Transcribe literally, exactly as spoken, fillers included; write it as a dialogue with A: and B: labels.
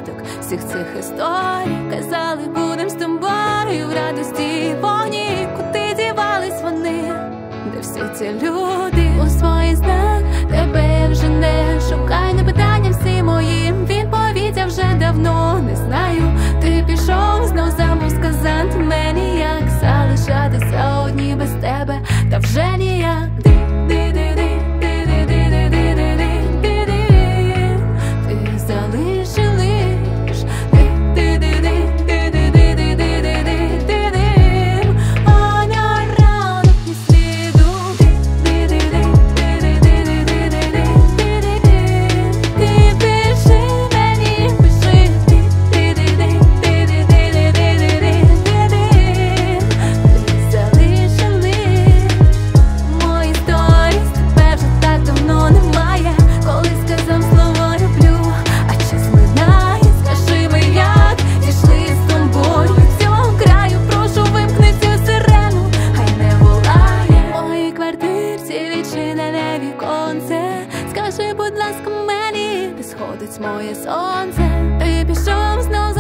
A: початок всіх цих історій. Казали, будем з тобою в радості і вогні. Куди дівались вони, де всі ці люди? У своїх снах тебе я вже не шукай, не питання всі мої відповідь я вже давно не знаю. Ти пішов знов забув сказати мені, як залишатися одні без тебе, та вже ніяк. Скажи, будь ласка, мені, де сходить моє сонце. Ти пішов знов